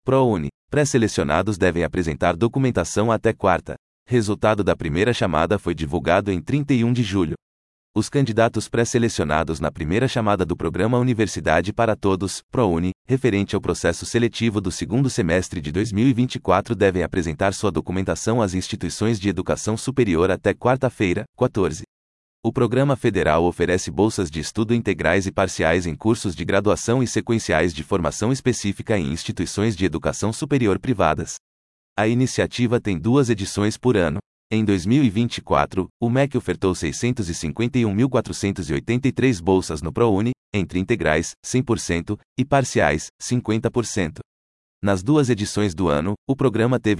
ProUni. Pré-selecionados devem apresentar documentação até quarta. Resultado da primeira chamada foi divulgado em 31 de julho. Os candidatos pré-selecionados na primeira chamada do programa Universidade para Todos, ProUni, referente ao processo seletivo do segundo semestre de 2024 devem apresentar sua documentação às instituições de educação superior até quarta-feira, 14. O programa federal oferece bolsas de estudo integrais e parciais em cursos de graduação e sequenciais de formação específica em instituições de educação superior privadas. A iniciativa tem 2 edições por ano. Em 2024, o MEC ofertou 651.483 bolsas no ProUni, entre integrais, 100%, e parciais, 50%. Nas 2 edições do ano, o programa teve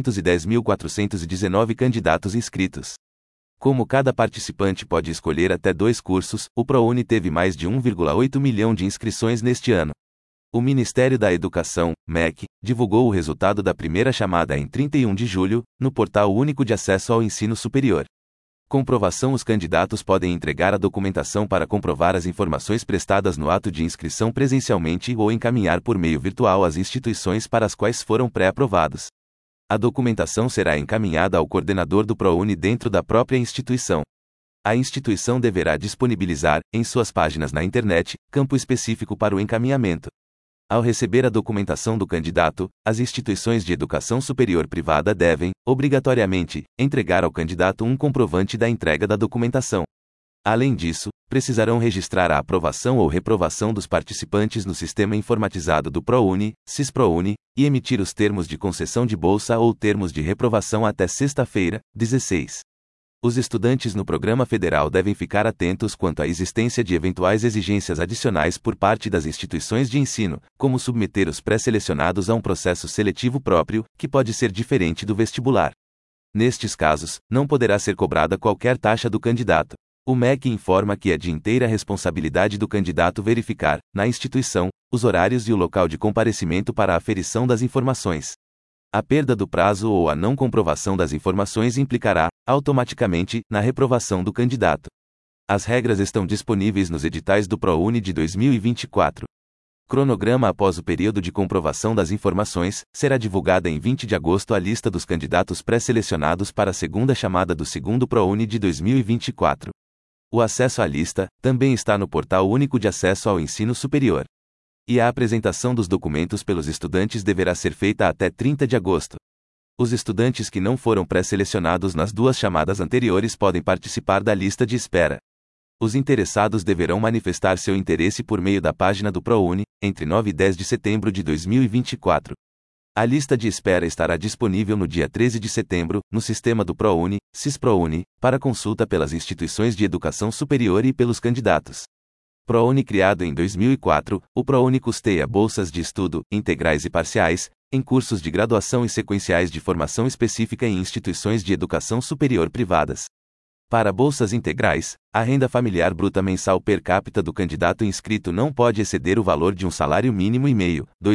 910.419 candidatos inscritos. Como cada participante pode escolher até 2 cursos, o ProUni teve mais de 1,8 milhão de inscrições neste ano. O Ministério da Educação, MEC, divulgou o resultado da primeira chamada em 31 de julho, no Portal Único de Acesso ao Ensino Superior. Comprovação: os candidatos podem entregar a documentação para comprovar as informações prestadas no ato de inscrição presencialmente ou encaminhar por meio virtual às instituições para as quais foram pré-aprovados. A documentação será encaminhada ao coordenador do ProUni dentro da própria instituição. A instituição deverá disponibilizar, em suas páginas na internet, campo específico para o encaminhamento. Ao receber a documentação do candidato, as instituições de educação superior privada devem, obrigatoriamente, entregar ao candidato um comprovante da entrega da documentação. Além disso, precisarão registrar a aprovação ou reprovação dos participantes no sistema informatizado do ProUni, SIS-ProUni, e emitir os termos de concessão de bolsa ou termos de reprovação até sexta-feira, 16. Os estudantes no programa federal devem ficar atentos quanto à existência de eventuais exigências adicionais por parte das instituições de ensino, como submeter os pré-selecionados a um processo seletivo próprio, que pode ser diferente do vestibular. Nestes casos, não poderá ser cobrada qualquer taxa do candidato. O MEC informa que é de inteira responsabilidade do candidato verificar, na instituição, os horários e o local de comparecimento para a aferição das informações. A perda do prazo ou a não comprovação das informações implicará, automaticamente, na reprovação do candidato. As regras estão disponíveis nos editais do ProUni de 2024. Cronograma: após o período de comprovação das informações, será divulgada em 20 de agosto a lista dos candidatos pré-selecionados para a segunda chamada do segundo ProUni de 2024. O acesso à lista também está no Portal Único de Acesso ao Ensino Superior. E a apresentação dos documentos pelos estudantes deverá ser feita até 30 de agosto. Os estudantes que não foram pré-selecionados nas 2 chamadas anteriores podem participar da lista de espera. Os interessados deverão manifestar seu interesse por meio da página do ProUni, entre 9 e 10 de setembro de 2024. A lista de espera estará disponível no dia 13 de setembro, no sistema do ProUni, SIS-ProUni, para consulta pelas instituições de educação superior e pelos candidatos. ProUni criado em 2004, o ProUni custeia bolsas de estudo, integrais e parciais, em cursos de graduação e sequenciais de formação específica em instituições de educação superior privadas. Para bolsas integrais, a renda familiar bruta mensal per capita do candidato inscrito não pode exceder o valor de um salário mínimo e meio, R$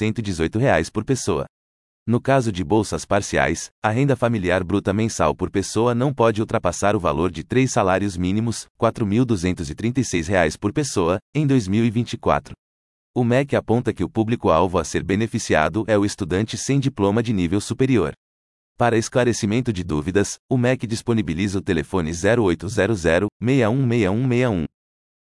2.118 por pessoa. No caso de bolsas parciais, a renda familiar bruta mensal por pessoa não pode ultrapassar o valor de 3 salários mínimos, R$ 4.236 por pessoa, em 2024. O MEC aponta que o público-alvo a ser beneficiado é o estudante sem diploma de nível superior. Para esclarecimento de dúvidas, o MEC disponibiliza o telefone 0800 616161.